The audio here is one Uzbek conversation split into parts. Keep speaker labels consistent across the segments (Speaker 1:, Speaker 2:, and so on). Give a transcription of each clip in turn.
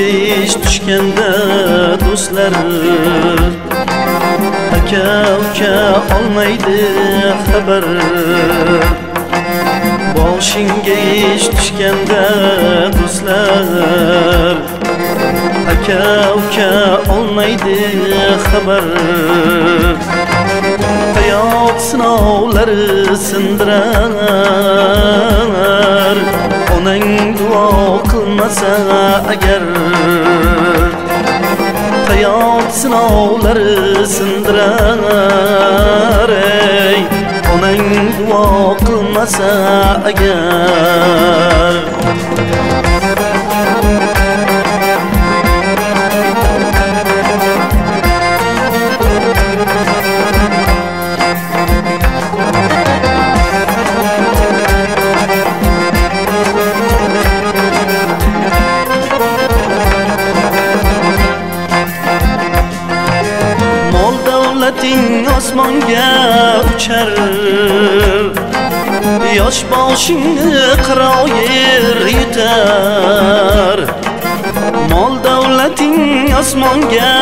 Speaker 1: ish tushganda do'stlar aka uka olmaydi xabar. Boshingga ish tushganda do'stlar aka uka olmaydi xabar. Hayot sinovlari sindirar, onang duo qilmasa agar. Hayot sinovlari sindirar, onang duo qilmasa agar. Davlating osmonga uchar, yosh boshingni qiroyir yutar. Mol davlating osmonga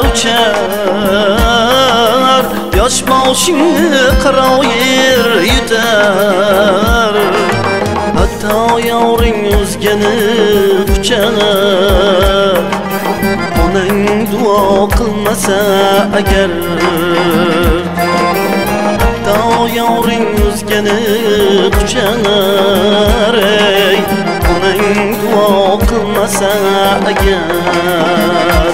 Speaker 1: uchar, yosh boshingni qiroyir yutar. Hatto yoring o'zgani quchar, onang duo qilmasa agar. Hatto yoring o'zgani quchar, onang duo qilmasa agar.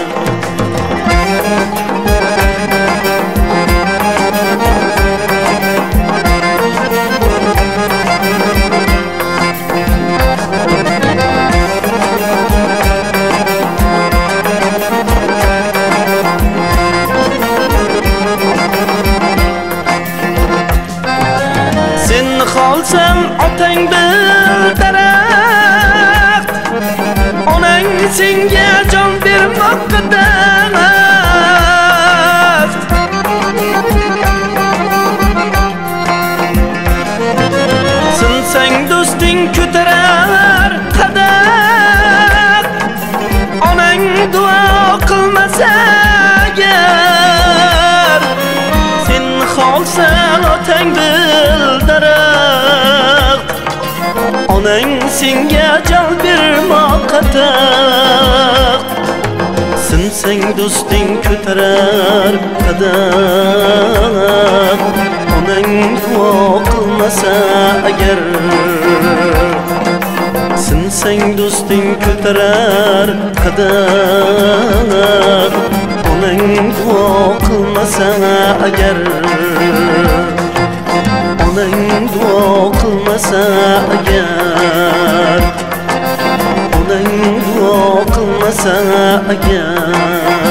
Speaker 1: Qolsam otang bil daraxt, onang senga jon bermoqqa daraxt. Sinsang do'sting ko'tarar qadam, onang duo qilmasa agar. Sen qolsang otang bil daraxt, onang senga jon bermoqqa daraxt. Sinsang do'sting ko'tarar qadam, onang duo qilmasa agar. Sinsang do'sting ko'tarar qadam, onang duo qilmasa agar. Onang duo qilmasa agar, onang duo qilmasa agar.